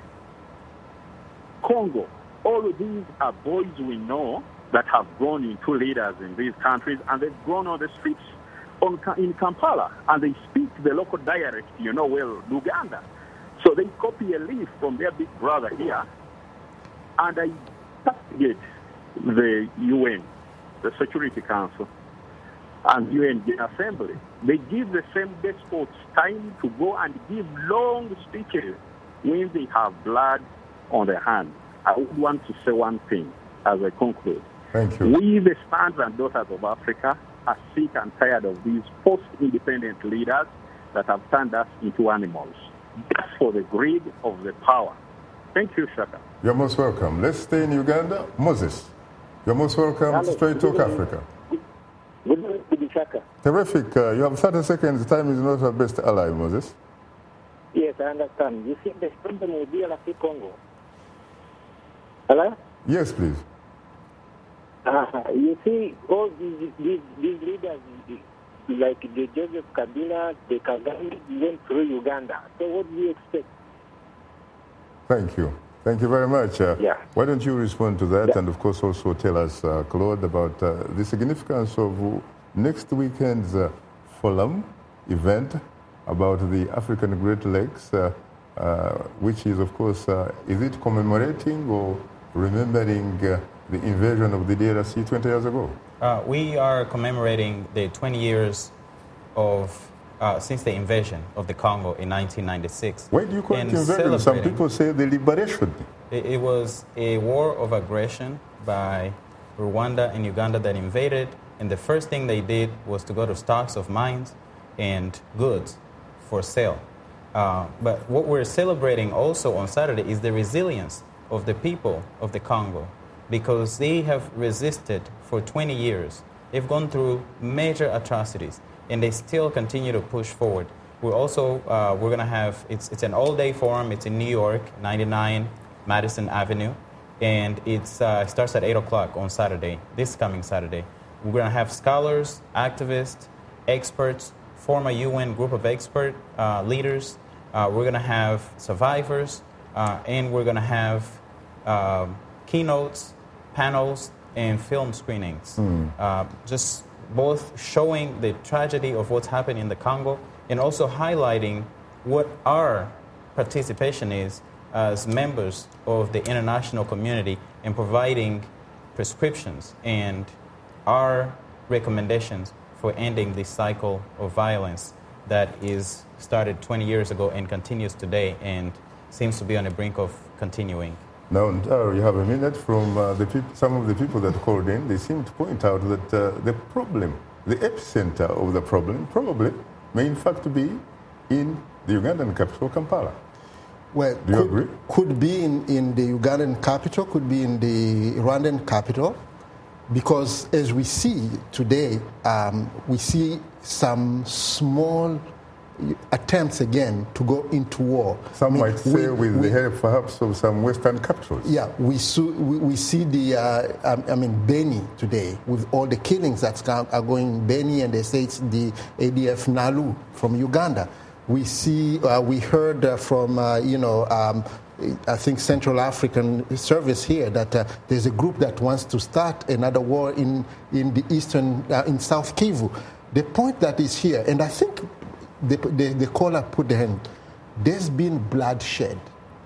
Congo. All of these are boys we know that have grown into leaders in these countries, and they've grown on the streets on, in Kampala, and they speak the local dialect, you know well, Luganda. So they copy a leaf from their big brother here, and they castigate the U N, the Security Council, and U N Assembly. They give the same despots time to go and give long speeches when they have blood on their hands. I would want to say one thing as I conclude. Thank you. We, the sons and daughters of Africa, are sick and tired of these post-independent leaders that have turned us into animals, just for the greed of the power. Thank you, Shaka. You're most welcome. Let's stay in Uganda. Moses. You're most welcome Hello. to Straight Talk Good evening. Africa. Good evening, Bishaka. Terrific. Uh, you have thirty seconds. Time is not our best ally, Moses. Yes, I understand. You see the problem with D R C Congo. Hello? Yes, please. Uh, you see, all these, these, these leaders, like the Joseph Kabila, the Kagame, went through Uganda. So what do you expect? Thank you. Thank you very much. Uh, Yeah. Why don't you respond to that, Yeah. and of course also tell us, uh, Claude, about uh, the significance of uh, next weekend's uh, forum event about the African Great Lakes, uh, uh, which is, of course, uh, is it commemorating or remembering uh, the invasion of the D R C twenty years ago? Uh, we are commemorating the twenty years of uh, since the invasion of the Congo in nineteen ninety-six. Why do you call it And invasion? Some celebrating- people say the liberation. It, it was a war of aggression by Rwanda and Uganda that invaded, and the first thing they did was to go to stocks of mines and goods for sale. Uh, but what we're celebrating also on Saturday is the resilience of the people of the Congo, because they have resisted for twenty years. They've gone through major atrocities, and they still continue to push forward. We're also, uh, we're going to have, it's, it's an all-day forum. It's in New York, ninety-nine Madison Avenue, and it's, uh, it starts at eight o'clock on Saturday, this coming Saturday. We're going to have scholars, activists, experts, former U N group of expert uh, leaders. Uh, we're going to have survivors, uh, and we're going to have um, keynotes, panels, and film screenings. Mm. Uh, just both showing the tragedy of what's happened in the Congo and also highlighting what our participation is as members of the international community in providing prescriptions and our recommendations for ending this cycle of violence that is started twenty years ago and continues today and seems to be on the brink of continuing. Now, Ntaro, you have a minute from uh, the peop- some of the people that called in. They seem to point out that uh, the problem, the epicenter of the problem, probably may in fact be in the Ugandan capital, Kampala. Well, Do you could, agree? could be in, in the Ugandan capital, could be in the Rwandan capital, because as we see today, um, we see some small attempts again to go into war. Some I mean, might say we- with we- the help perhaps of some Western capitals. Yeah, we, su- we, we see the, uh, um, I mean, Beni today, with all the killings that are going Beni, and they say it's the A D F Nalu from Uganda. We see, uh, we heard uh, from, uh, you know, um, I think Central African Service here that uh, there's a group that wants to start another war in, in the eastern, uh, in South Kivu. The point that is here, and I think the, the, the caller put the hand, there's been bloodshed.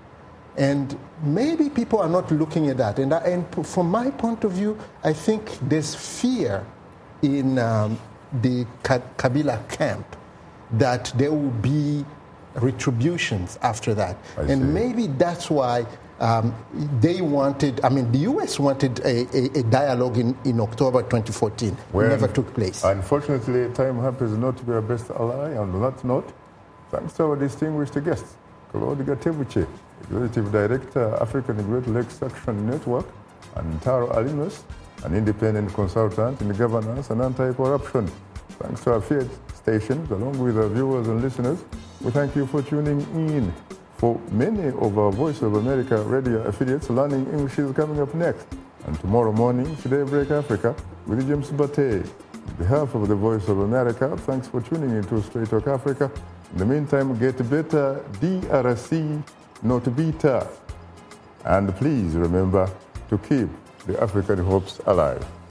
And maybe people are not looking at that. And, I, and from my point of view, I think there's fear in um, the Ka- Kabila camp that there will be retributions after that. I and see. maybe that's why um, they wanted, I mean, the U S wanted a, a, a dialogue in, in October twenty fourteen. Well, Never took place. Unfortunately, time happens not to be our best ally. And on that note, thanks to our distinguished guests, Claude Gatebuche, Executive Director, African Great Lakes Action Network, and Ntaro Alinos, an independent consultant in governance and anti-corruption. Thanks to our field stations, along with our viewers and listeners, we thank you for tuning in. For many of our Voice of America radio affiliates, Learning English is coming up next. And tomorrow morning, Today Break Africa with James Bate. On behalf of the Voice of America, thanks for tuning in to Straight Talk Africa. In the meantime, get better, D R C, not beta. And please remember to keep the African hopes alive.